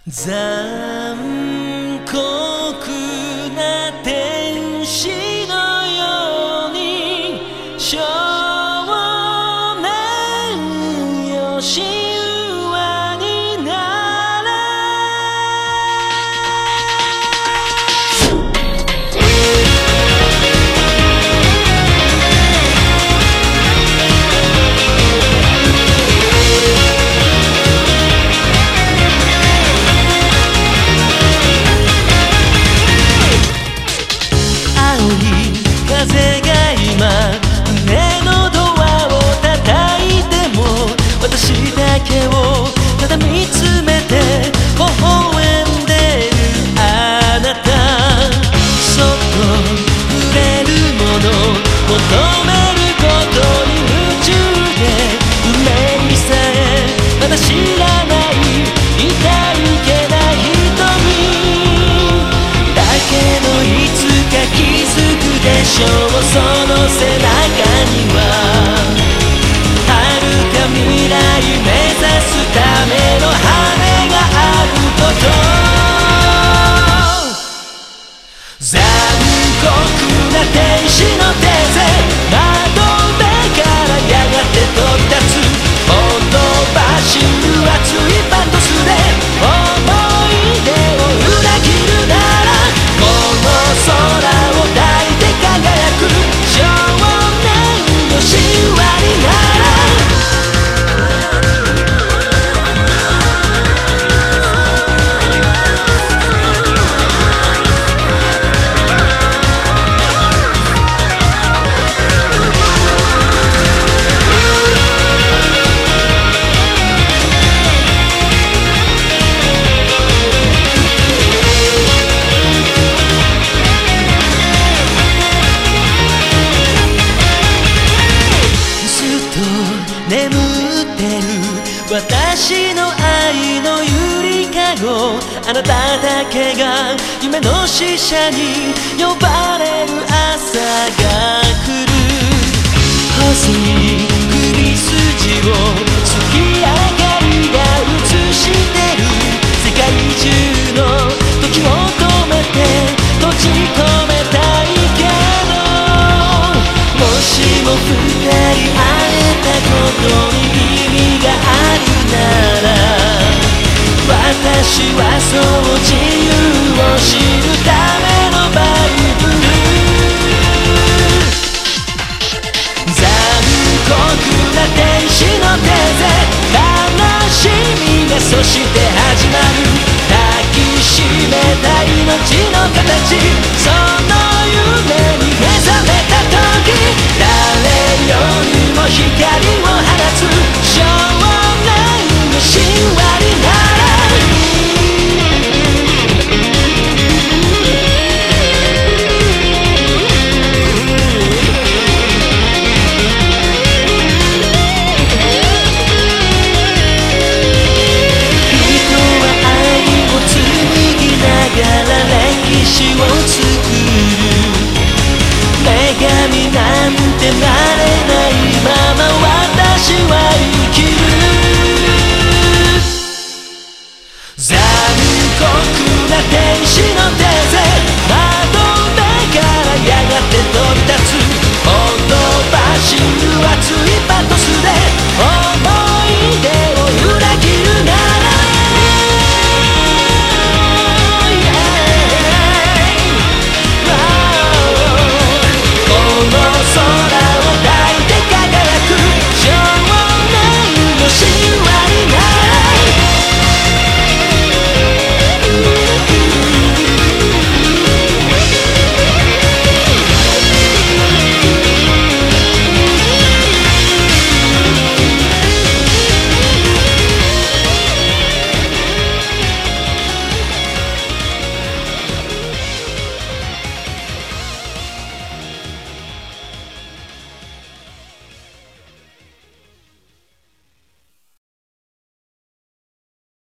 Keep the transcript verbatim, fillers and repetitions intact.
残酷な天使のように少年よ神話になれ。風が今胸のドアを叩いても私だけをただ見つめて微笑んでるあなた。そっと触れるもの求めることに夢中で運命さえまだ知らない痛いけない瞳だけどいつか気づくでしょう。その背中には遥か未来目指すための羽があること。残酷な天使の手勢窓辺からやがて飛び立つほとばしる熱いパントスで思い出を裏切るならこの空を抱いて輝く少年よ神話になれ。眠ってる私の愛のゆりかごあなただけが夢の使者に呼ばれる朝が来る。細い首筋を月明かりが映してる世界中の時を止めて閉じ込めたいけどもしも二人会えたことに意味があるなら私はそう自由を知るためのバイブル。残酷な天使の手勢悲しみがそして始まる。抱きしめた命の形その夢に目覚めた時誰よりも光を